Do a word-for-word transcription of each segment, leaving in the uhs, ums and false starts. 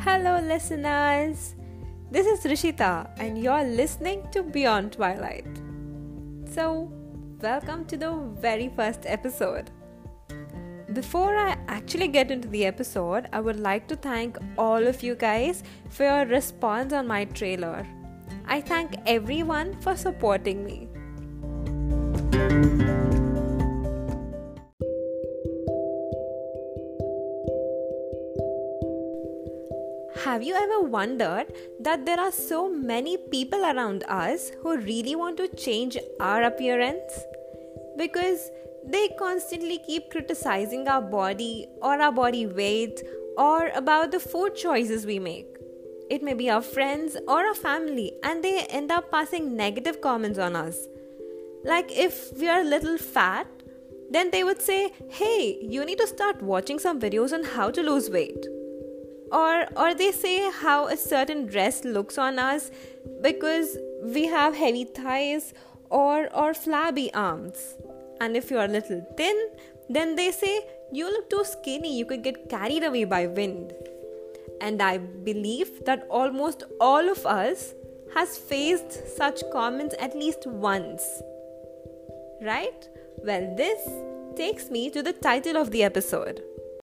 Hello, listeners. This is Rishita, and you're listening to Beyond Twilight. So, welcome to the very first episode. Before I actually get into the episode, I would like to thank all of you guys for your response on my trailer. I thank everyone for supporting me. Have you ever wondered that there are so many people around us who really want to change our appearance? Because they constantly keep criticizing our body or our body weight or about the food choices we make. It may be our friends or our family, and they end up passing negative comments on us. Like if we are a little fat, then they would say, hey, you need to start watching some videos on how to lose weight. Or or they say how a certain dress looks on us because we have heavy thighs or, or flabby arms. And if you are a little thin, then they say you look too skinny, you could get carried away by wind. And I believe that almost all of us has faced such comments at least once. Right? Well, this takes me to the title of the episode.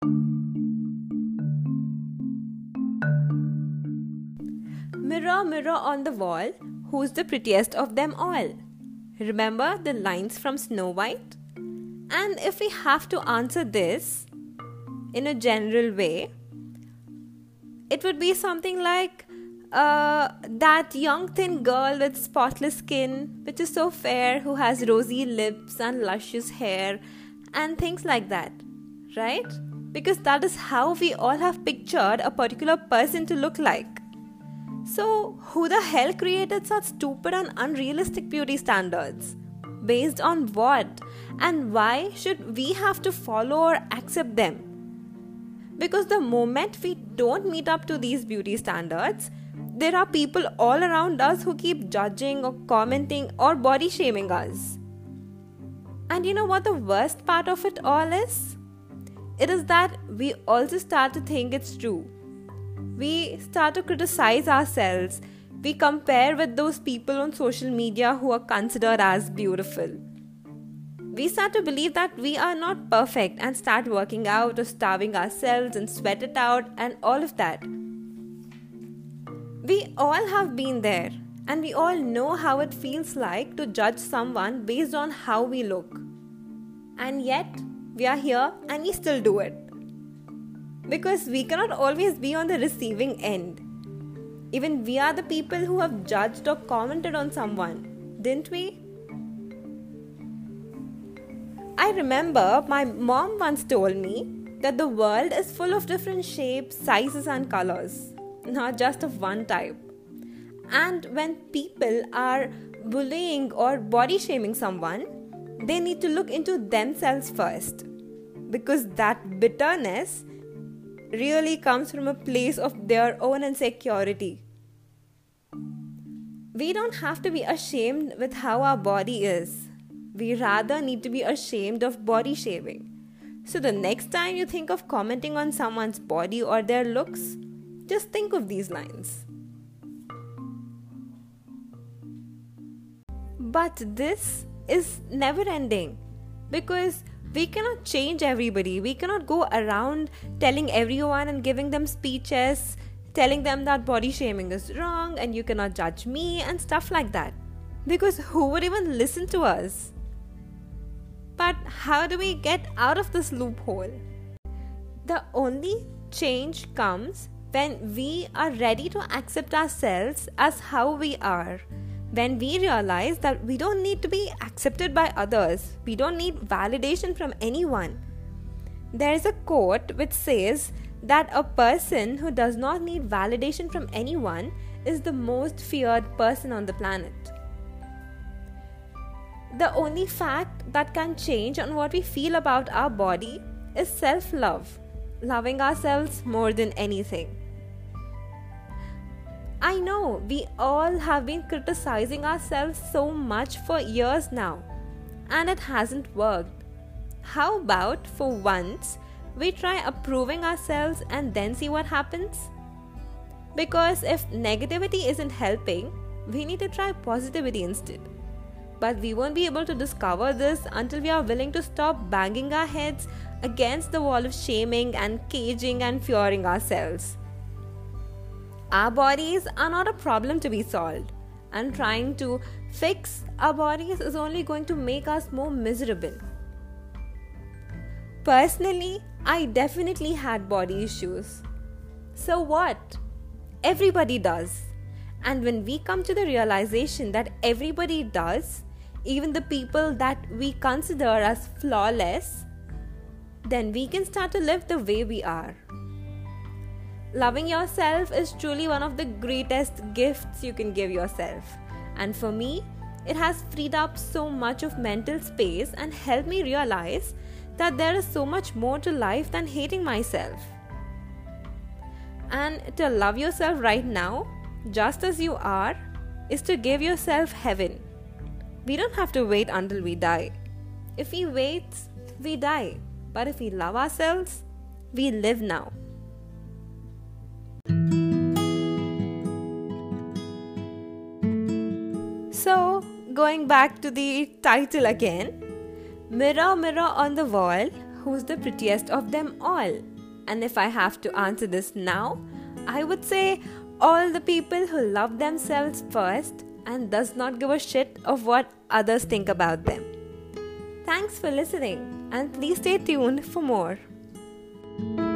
Mirror, mirror on the wall, who's the prettiest of them all? Remember the lines from Snow White? And if we have to answer this in a general way, it would be something like uh, that young thin girl with spotless skin, which is so fair, who has rosy lips and luscious hair and things like that, right? Because that is how we all have pictured a particular person to look like. So, who the hell created such stupid and unrealistic beauty standards? Based on what? And why should we have to follow or accept them? Because the moment we don't meet up to these beauty standards, there are people all around us who keep judging or commenting or body shaming us. And you know what the worst part of it all is? It is that we also start to think it's true. We start to criticize ourselves. We compare with those people on social media who are considered as beautiful. We start to believe that we are not perfect and start working out or starving ourselves and sweat it out and all of that. We all have been there, and we all know how it feels like to judge someone based on how we look. And yet, we are here and we still do it. Because we cannot always be on the receiving end. Even we are the people who have judged or commented on someone, didn't we? I remember my mom once told me that the world is full of different shapes, sizes and colors, not just of one type. And when people are bullying or body shaming someone, they need to look into themselves first. Because that bitterness really comes from a place of their own insecurity. We don't have to be ashamed with how our body is. We rather need to be ashamed of body shaming. So the next time you think of commenting on someone's body or their looks, just think of these lines. But this is never ending, because we cannot change everybody. We cannot go around telling everyone and giving them speeches, telling them that body shaming is wrong and you cannot judge me and stuff like that. Because who would even listen to us? But how do we get out of this loophole? The only change comes when we are ready to accept ourselves as how we are. When we realize that we don't need to be accepted by others, we don't need validation from anyone. There is a quote which says that a person who does not need validation from anyone is the most feared person on the planet. The only fact that can change on what we feel about our body is self-love, loving ourselves more than anything. I know we all have been criticizing ourselves so much for years now, and it hasn't worked. How about for once we try approving ourselves and then see what happens? Because if negativity isn't helping, we need to try positivity instead. But we won't be able to discover this until we are willing to stop banging our heads against the wall of shaming and caging and fearing ourselves. Our bodies are not a problem to be solved, and trying to fix our bodies is only going to make us more miserable. Personally, I definitely had body issues. So what? Everybody does. And when we come to the realization that everybody does, even the people that we consider as flawless, then we can start to live the way we are. Loving yourself is truly one of the greatest gifts you can give yourself. And for me, it has freed up so much of mental space and helped me realize that there is so much more to life than hating myself. And to love yourself right now, just as you are, is to give yourself heaven. We don't have to wait until we die. If we wait, we die. But if we love ourselves, we live now. So, going back to the title again, Mirror, mirror on the wall, who's the prettiest of them all? And if I have to answer this now, I would say all the people who love themselves first and does not give a shit of what others think about them. Thanks for listening, and please stay tuned for more.